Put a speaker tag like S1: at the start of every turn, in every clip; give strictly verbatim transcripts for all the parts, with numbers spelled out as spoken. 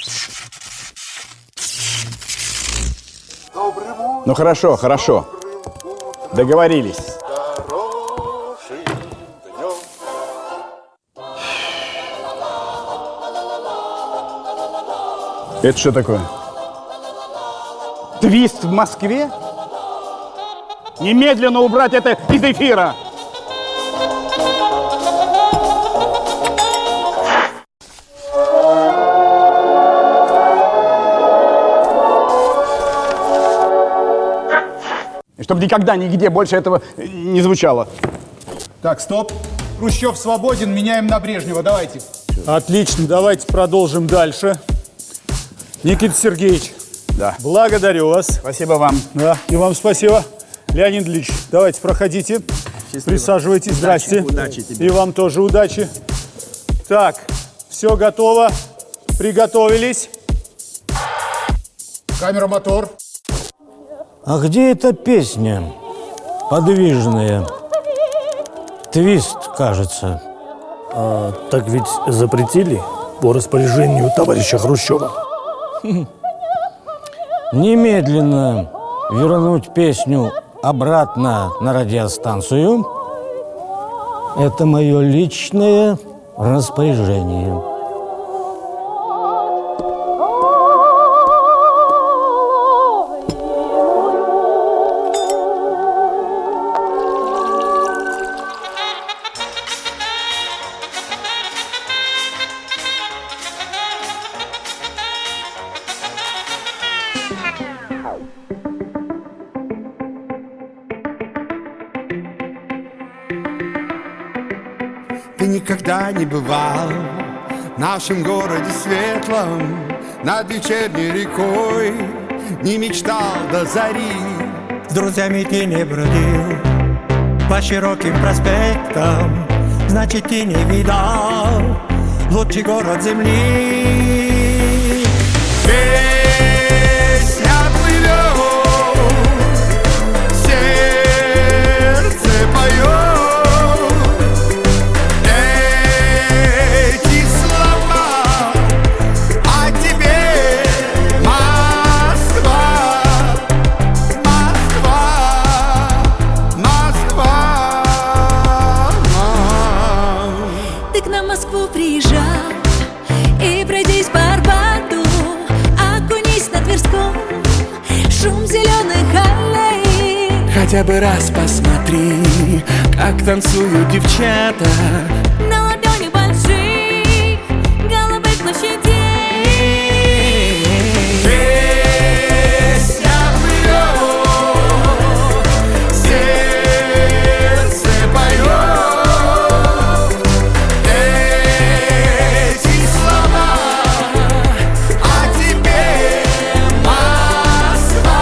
S1: Ну хорошо, хорошо. Договорились. Это что такое? Твист в Москве? Немедленно убрать это из эфира! И чтобы никогда, нигде больше этого не звучало.
S2: Так, стоп. Хрущев свободен, меняем на Брежнева. Давайте.
S3: Отлично, давайте продолжим дальше. Никита Сергеевич,
S1: Да.
S3: благодарю вас.
S1: Спасибо вам.
S3: Да, и вам спасибо. Леонид Ильич, давайте проходите. Счастливо. Присаживайтесь. Удачи, здрасте.
S1: Удачи тебе.
S3: И вам тоже удачи. Так, все готово. Приготовились.
S2: Камера, мотор.
S4: А где эта песня? Подвижная. Твист, кажется.
S5: А, так ведь запретили по распоряжению товарища Хрущева.
S4: Немедленно вернуть песню обратно на радиостанцию. Это мое личное распоряжение.
S6: Ты никогда не бывал в нашем городе светлом, над вечерней рекой не мечтал до зари.
S7: С друзьями ты не бродил по широким проспектам, значит, ты не видал лучший город земли.
S6: Песня плывет, сердце поет.
S8: Хотя бы раз посмотри, как танцуют девчата
S9: на ладони больших голубых площадей.
S6: Песня плывет, сердце поет. Эти слова о тебе, Москва.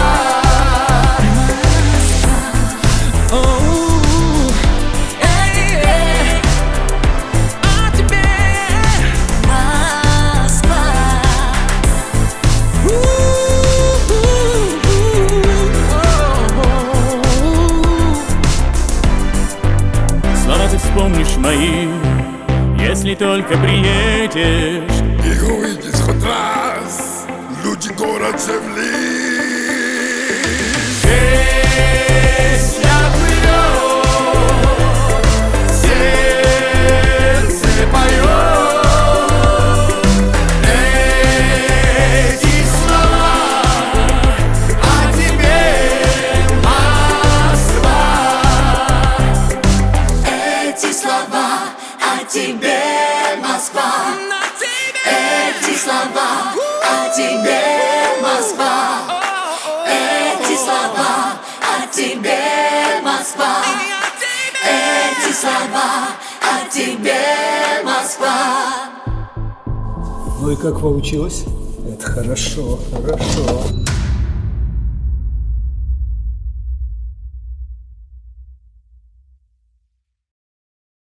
S10: Вспомнишь мои, если только приедешь.
S11: И увидишь хоть раз люди, город, земли.
S6: Песня плывет, сердце поет. Эти слова о тебе, Москва.
S9: Эти слова о тебе, Москва. Эти слова о тебе, Москва. Эти слова о тебе, Москва. Эти слова о тебе, Москва.
S2: Ну и как получилось? Это хорошо, хорошо.